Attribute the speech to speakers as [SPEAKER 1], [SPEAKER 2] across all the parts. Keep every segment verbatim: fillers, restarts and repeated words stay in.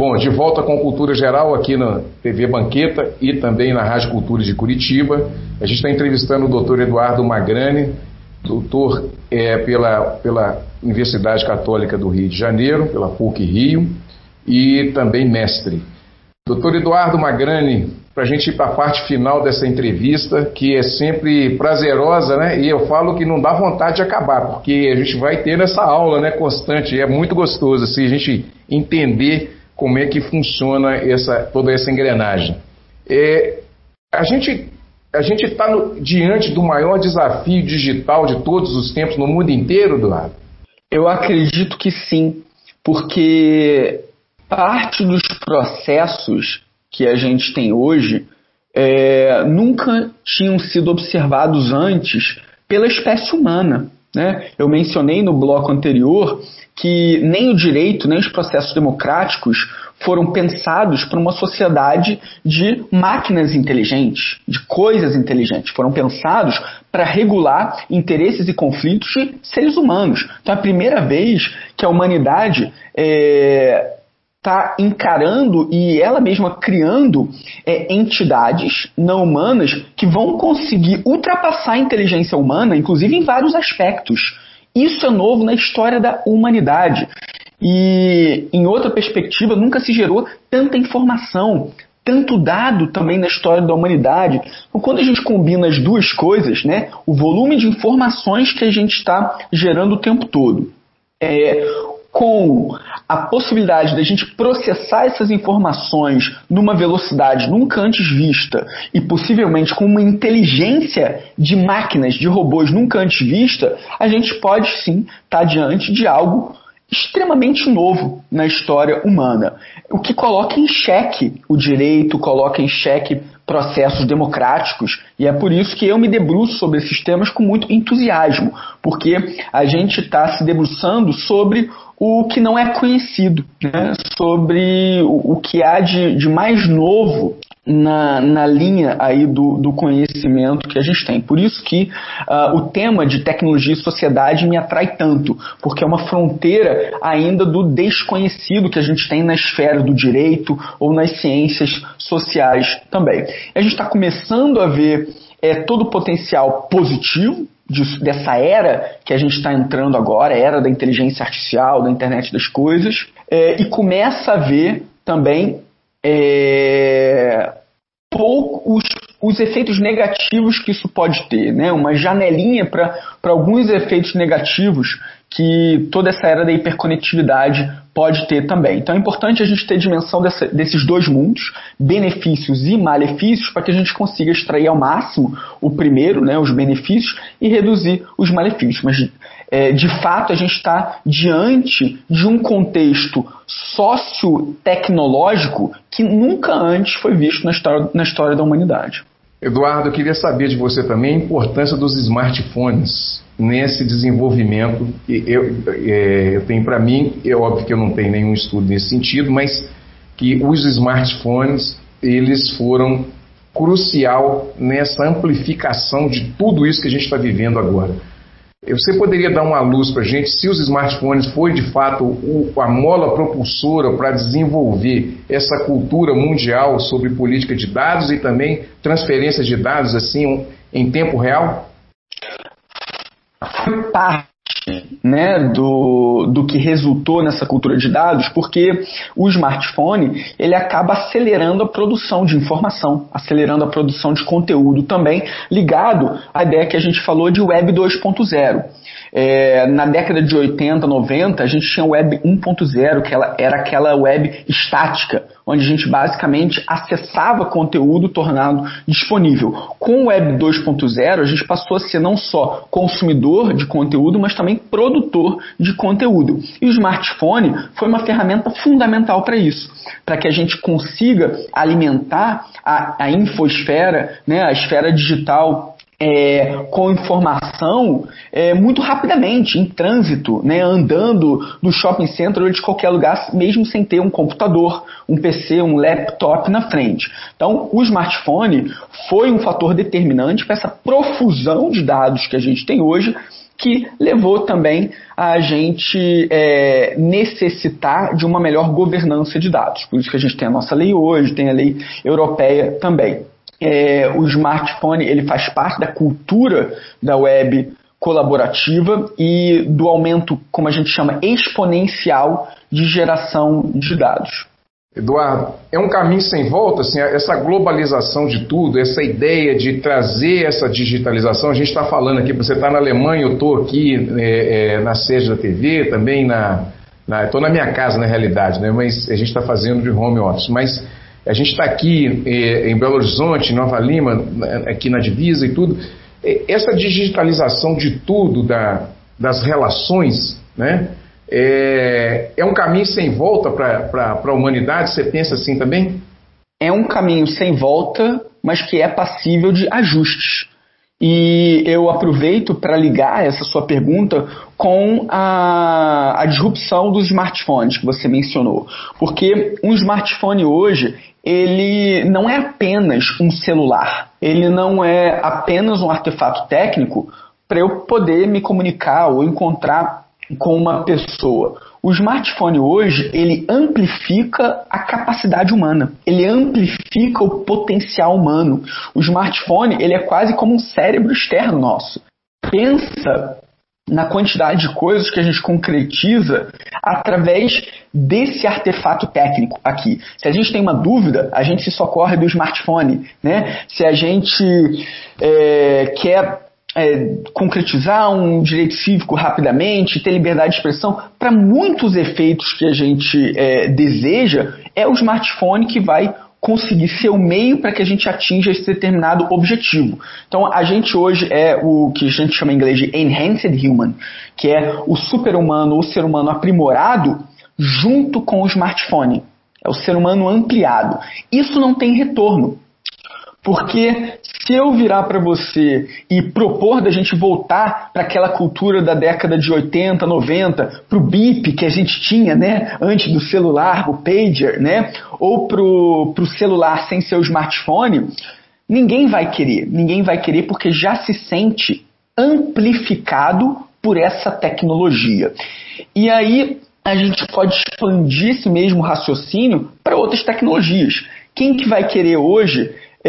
[SPEAKER 1] Bom, de volta com Cultura Geral aqui na T V Banqueta e também na Rádio Cultura de Curitiba. A gente está entrevistando o doutor Eduardo Magrani, doutor é, pela, pela Universidade Católica do Rio de Janeiro, pela P U C Rio, e também mestre. doutor Eduardo Magrani, para a gente ir para a parte final dessa entrevista, que é sempre prazerosa, né? E eu falo que não dá vontade de acabar, porque a gente vai ter essa aula, né, constante, e é muito gostoso assim, a gente entender como é que funciona essa, toda essa engrenagem. É, a gente a gente está diante do maior desafio digital de todos os tempos no mundo inteiro, Eduardo?
[SPEAKER 2] Eu acredito que sim, porque parte dos processos que a gente tem hoje é, nunca tinham sido observados antes pela espécie humana, né? Eu mencionei no bloco anterior que nem o direito, nem os processos democráticos foram pensados para uma sociedade de máquinas inteligentes, de coisas inteligentes. Foram pensados para regular interesses e conflitos de seres humanos. Então é a primeira vez que a humanidade é, está encarando e ela mesma criando é, entidades não humanas que vão conseguir ultrapassar a inteligência humana, inclusive em vários aspectos. Isso é novo na história da humanidade. E, em outra perspectiva, nunca se gerou tanta informação, tanto dado também na história da humanidade. Então, quando a gente combina as duas coisas, né, o volume de informações que a gente está gerando o tempo todo, é, com a possibilidade de a gente processar essas informações numa velocidade nunca antes vista e possivelmente com uma inteligência de máquinas, de robôs nunca antes vista, a gente pode sim estar diante de algo extremamente novo na história humana, o que coloca em xeque o direito, coloca em xeque processos democráticos, e é por isso que eu me debruço sobre esses temas com muito entusiasmo, porque a gente está se debruçando sobre o que não é conhecido, né? Sobre o, o que há de, de mais novo na, na linha aí do, do conhecimento que a gente tem. Por isso que uh, o tema de tecnologia e sociedade me atrai tanto, porque é uma fronteira ainda do desconhecido que a gente tem na esfera do direito ou nas ciências sociais também. A gente está começando a ver é, todo o potencial positivo disso, dessa era que a gente está entrando agora, a era da inteligência artificial, da internet das coisas, é, e começa a ver também é, pouco os, os efeitos negativos que isso pode ter, né? Uma janelinha para alguns efeitos negativos que toda essa era da hiperconectividade pode ter também. Então é importante a gente ter dimensão dessa, desses dois mundos, benefícios e malefícios, para que a gente consiga extrair ao máximo o primeiro, né, os benefícios, e reduzir os malefícios. Mas, é, de fato, a gente está diante de um contexto sociotecnológico que nunca antes foi visto na história, na história da humanidade.
[SPEAKER 1] Eduardo, eu queria saber de você também a importância dos smartphones nesse desenvolvimento. Eu, é, eu tenho para mim, é óbvio que eu não tenho nenhum estudo nesse sentido, mas que os smartphones, eles foram crucial nessa amplificação de tudo isso que a gente está vivendo agora. Você poderia dar uma luz para a gente se os smartphones foi de fato o, a mola propulsora para desenvolver essa cultura mundial sobre política de dados e também transferência de dados assim em tempo real?
[SPEAKER 2] Foi parte, né, do, do que resultou nessa cultura de dados, porque o smartphone ele acaba acelerando a produção de informação, acelerando a produção de conteúdo também, ligado à ideia que a gente falou de Web dois ponto zero. É, na década de oitenta, noventa, a gente tinha Web um ponto zero, que ela, era aquela web estática, onde a gente basicamente acessava conteúdo tornado disponível. Com o Web dois ponto zero, a gente passou a ser não só consumidor de conteúdo, mas também produtor de conteúdo. E o smartphone foi uma ferramenta fundamental para isso, para que a gente consiga alimentar a, a infosfera, né, a esfera digital, É, com informação é, muito rapidamente, em trânsito, né, andando do shopping center ou de qualquer lugar, mesmo sem ter um computador, um P C, um laptop na frente. Então, o smartphone foi um fator determinante para essa profusão de dados que a gente tem hoje, que levou também a gente é, necessitar de uma melhor governança de dados. Por isso que a gente tem a nossa lei hoje, tem a lei europeia também. É, o smartphone ele faz parte da cultura da web colaborativa e do aumento, como a gente chama, exponencial de geração de dados.
[SPEAKER 1] Eduardo, é um caminho sem volta, assim, essa globalização de tudo, essa ideia de trazer essa digitalização. A gente está falando aqui, você está na Alemanha, eu estou aqui é, é, na sede da T V, também na... Estou na, na minha casa, na realidade, né, mas a gente está fazendo de home office. Mas a gente está aqui é, em Belo Horizonte, em Nova Lima, aqui na divisa e tudo. Essa digitalização de tudo, da, das relações, né? É, é um caminho sem volta para a humanidade? Você pensa assim também?
[SPEAKER 2] É um caminho sem volta, mas que é passível de ajustes. E eu aproveito para ligar essa sua pergunta com a, a disrupção dos smartphones que você mencionou. Porque um smartphone hoje, ele não é apenas um celular. Ele não é apenas um artefato técnico para eu poder me comunicar ou encontrar com uma pessoa. O smartphone hoje, ele amplifica a capacidade humana, ele amplifica o potencial humano. O smartphone, ele é quase como um cérebro externo nosso. Pensa na quantidade de coisas que a gente concretiza através desse artefato técnico aqui. Se a gente tem uma dúvida, a gente se socorre do smartphone, né? Se a gente é, quer É, concretizar um direito cívico rapidamente, ter liberdade de expressão, para muitos efeitos que a gente é, deseja, é o smartphone que vai conseguir ser o meio para que a gente atinja esse determinado objetivo. Então, a gente hoje é o que a gente chama em inglês de enhanced human, que é o super-humano, o ser humano aprimorado junto com o smartphone. É o ser humano ampliado. Isso não tem retorno. Porque se eu virar para você e propor da gente voltar para aquela cultura da década de oitenta, noventa, para o bip que a gente tinha, né, antes do celular, o pager, né, ou para o celular sem seu smartphone, ninguém vai querer. Ninguém vai querer porque já se sente amplificado por essa tecnologia. E aí a gente pode expandir esse mesmo raciocínio para outras tecnologias. Quem que vai querer hoje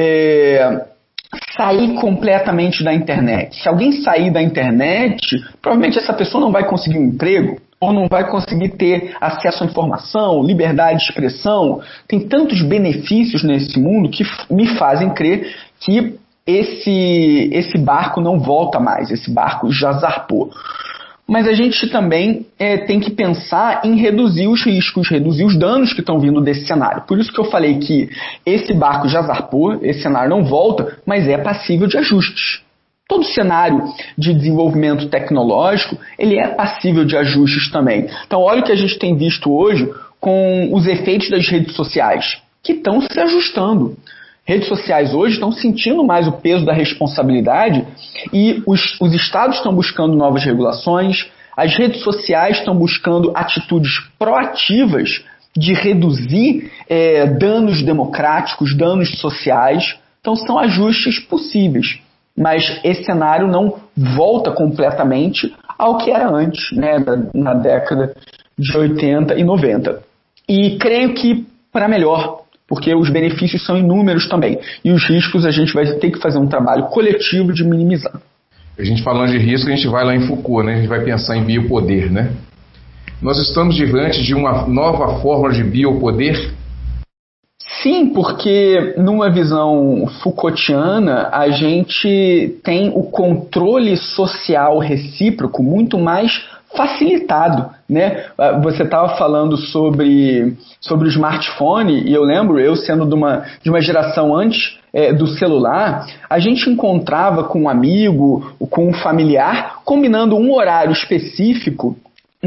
[SPEAKER 2] É, sair completamente da internet? Se alguém sair da internet, provavelmente essa pessoa não vai conseguir um emprego, ou não vai conseguir ter acesso à informação, liberdade de expressão. Tem tantos benefícios nesse mundo que me fazem crer que esse, esse barco não volta mais, esse barco já zarpou. Mas a gente também é, tem que pensar em reduzir os riscos, reduzir os danos que estão vindo desse cenário. Por isso que eu falei que esse barco já zarpou, esse cenário não volta, mas é passível de ajustes. Todo cenário de desenvolvimento tecnológico, ele é passível de ajustes também. Então, olha o que a gente tem visto hoje com os efeitos das redes sociais, que estão se ajustando. Redes sociais hoje estão sentindo mais o peso da responsabilidade e os, os estados estão buscando novas regulações, as redes sociais estão buscando atitudes proativas de reduzir é, danos democráticos, danos sociais. Então são ajustes possíveis, mas esse cenário não volta completamente ao que era antes, né, na década de oitenta e noventa. E creio que para melhor, porque os benefícios são inúmeros também. E os riscos a gente vai ter que fazer um trabalho coletivo de minimizar.
[SPEAKER 1] A gente falando de risco, a gente vai lá em Foucault, né? A gente vai pensar em biopoder, né? Nós estamos diante de uma nova forma de biopoder?
[SPEAKER 2] Sim, porque numa visão Foucaultiana, a gente tem o controle social recíproco muito mais facilitado, né? Você estava falando sobre, sobre o smartphone, e eu lembro, eu sendo de uma, de uma geração antes é, do celular, a gente encontrava com um amigo, com um familiar, combinando um horário específico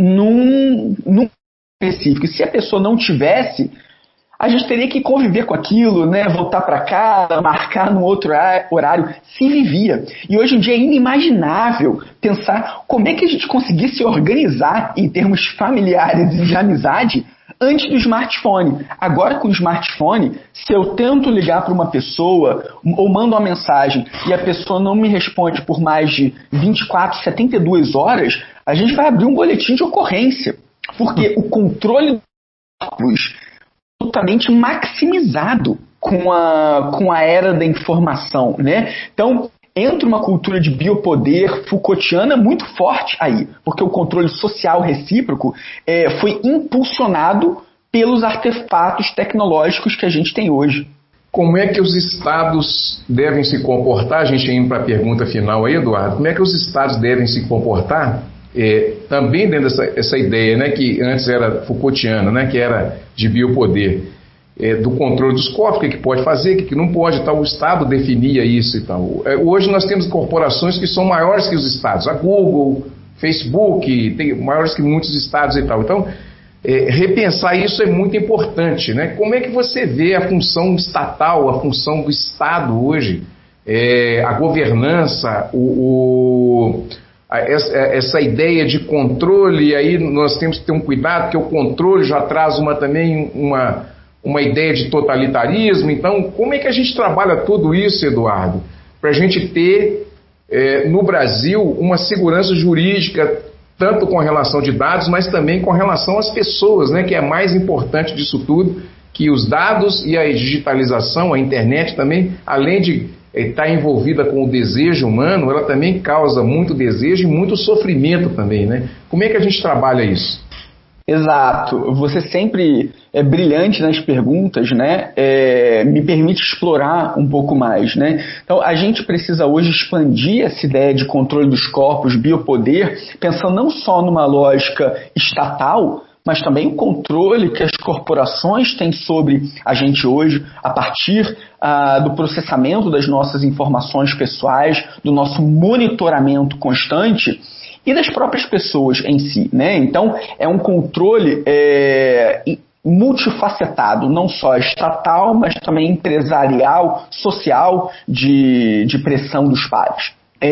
[SPEAKER 2] num, num específico. E se a pessoa não tivesse, a gente teria que conviver com aquilo, né? Voltar para casa, marcar num outro horário, se vivia. E hoje em dia é inimaginável pensar como é que a gente conseguisse organizar em termos familiares e de amizade antes do smartphone. Agora, com o smartphone, se eu tento ligar para uma pessoa ou mando uma mensagem e a pessoa não me responde por mais de vinte e quatro, setenta e duas horas, a gente vai abrir um boletim de ocorrência, porque o controle dos corpos é totalmente maximizado com a, com a era da informação, né? Então, entra uma cultura de biopoder Foucaultiana muito forte aí, porque o controle social recíproco é, foi impulsionado pelos artefatos tecnológicos que a gente tem hoje.
[SPEAKER 1] Como é que os estados devem se comportar? A gente indo para a pergunta final aí, Eduardo. Como é que os estados devem se comportar? É, também dentro dessa essa ideia, né, que antes era Foucaultiana, né, que era de biopoder. É, do controle dos corpos, o que, que pode fazer, o que, que não pode, tal, o Estado definia isso e tal. É, hoje nós temos corporações que são maiores que os Estados, a Google, Facebook, tem maiores que muitos Estados e tal. Então, é, repensar isso é muito importante, né? Como é que você vê a função estatal, a função do Estado hoje, é, a governança, o, o, a, essa, essa ideia de controle, aí nós temos que ter um cuidado, porque o controle já traz uma, também uma... uma ideia de totalitarismo. Então, como é que a gente trabalha tudo isso, Eduardo, para a gente ter, é, no Brasil, uma segurança jurídica, tanto com relação de dados, mas também com relação às pessoas, né, que é mais importante disso tudo, que os dados e a digitalização, a internet também, além de é, estar envolvida com o desejo humano, ela também causa muito desejo e muito sofrimento também, né? Como é que a gente trabalha isso?
[SPEAKER 2] Exato. Você sempre é brilhante nas perguntas, né? É, me permite explorar um pouco mais, né? Então, a gente precisa hoje expandir essa ideia de controle dos corpos, biopoder, pensando não só numa lógica estatal, mas também o controle que as corporações têm sobre a gente hoje, a partir ah, do processamento das nossas informações pessoais, do nosso monitoramento constante, e das próprias pessoas em si, né? Então, é um controle é, multifacetado, não só estatal, mas também empresarial, social, de, de pressão dos pares.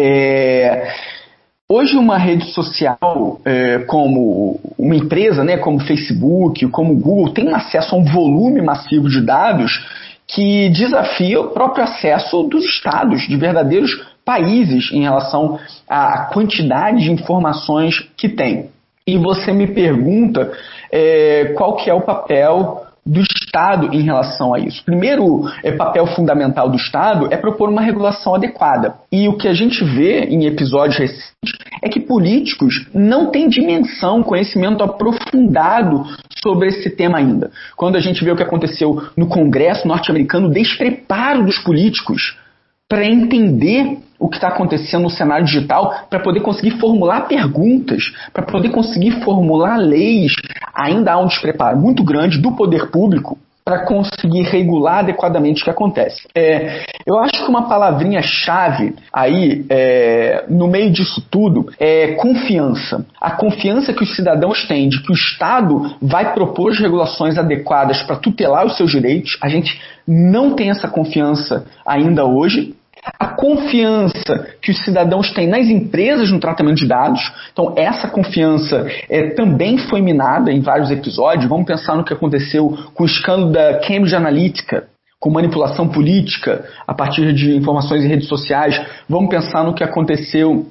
[SPEAKER 2] É, hoje, uma rede social, é, como uma empresa, né, como Facebook, como Google, tem um acesso a um volume massivo de dados que desafia o próprio acesso dos estados, de verdadeiros países, em relação à quantidade de informações que tem. E você me pergunta é, qual que é o papel do Estado em relação a isso. Primeiro, é, papel fundamental do Estado é propor uma regulação adequada. E o que a gente vê em episódios recentes é que políticos não têm dimensão, conhecimento aprofundado sobre esse tema ainda. Quando a gente vê o que aconteceu no Congresso norte-americano, o despreparo dos políticos para entender o que está acontecendo no cenário digital, para poder conseguir formular perguntas, para poder conseguir formular leis, ainda há um despreparo muito grande do poder público para conseguir regular adequadamente o que acontece. É, eu acho que uma palavrinha-chave aí, é, no meio disso tudo, é confiança. A confiança que os cidadãos têm de que o Estado vai propor as regulações adequadas para tutelar os seus direitos. A gente não tem essa confiança ainda hoje. A confiança que os cidadãos têm nas empresas no tratamento de dados. Então, essa confiança é, também foi minada em vários episódios. Vamos pensar no que aconteceu com o escândalo da Cambridge Analytica, com manipulação política a partir de informações em redes sociais. Vamos pensar no que aconteceu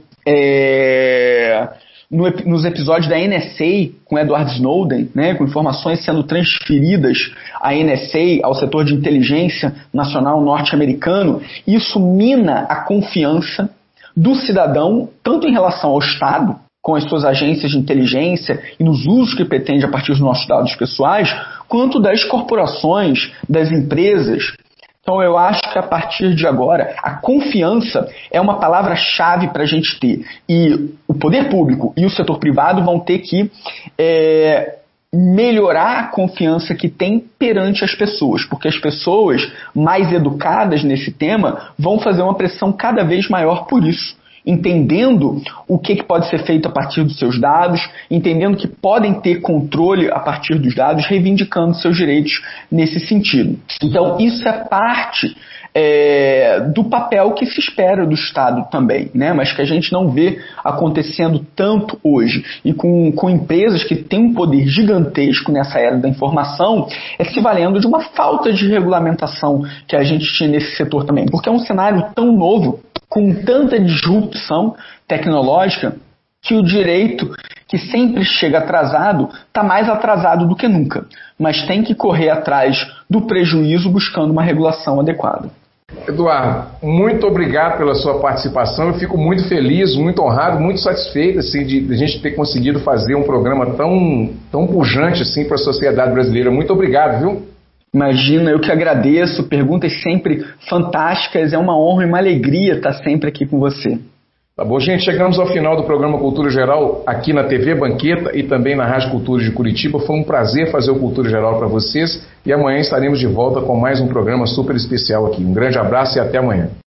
[SPEAKER 2] é, no, nos episódios da N S A com Edward Snowden, né, com informações sendo transferidas à N S A, ao setor de inteligência nacional norte-americano. Isso mina a confiança do cidadão, tanto em relação ao Estado, com as suas agências de inteligência e nos usos que pretende a partir dos nossos dados pessoais, quanto das corporações, das empresas. Então, eu acho que a partir de agora, a confiança é uma palavra-chave para a gente ter. E o poder público e o setor privado vão ter que é, melhorar a confiança que tem perante as pessoas, porque as pessoas mais educadas nesse tema vão fazer uma pressão cada vez maior por isso. entendendo o que, que pode ser feito a partir dos seus dados, entendendo que podem ter controle a partir dos dados, reivindicando seus direitos nesse sentido. Então, isso é parte é, do papel que se espera do Estado também, né? Mas que a gente não vê acontecendo tanto hoje. E com, com empresas que têm um poder gigantesco nessa era da informação, é se valendo de uma falta de regulamentação que a gente tinha nesse setor também. Porque é um cenário tão novo, com tanta disrupção tecnológica, que o direito, que sempre chega atrasado, está mais atrasado do que nunca. Mas tem que correr atrás do prejuízo buscando uma regulação adequada.
[SPEAKER 1] Eduardo, muito obrigado pela sua participação. Eu fico muito feliz, muito honrado, muito satisfeito assim, de, de a gente ter conseguido fazer um programa tão, tão pujante assim, para a sociedade brasileira. Muito obrigado, viu?
[SPEAKER 2] Imagina, eu que agradeço, perguntas sempre fantásticas, é uma honra e uma alegria estar sempre aqui com você.
[SPEAKER 1] Tá bom, gente, chegamos ao final do programa Cultura Geral aqui na T V Banqueta e também na Rádio Cultura de Curitiba. Foi um prazer fazer o Cultura Geral para vocês e amanhã estaremos de volta com mais um programa super especial aqui. Um grande abraço e até amanhã.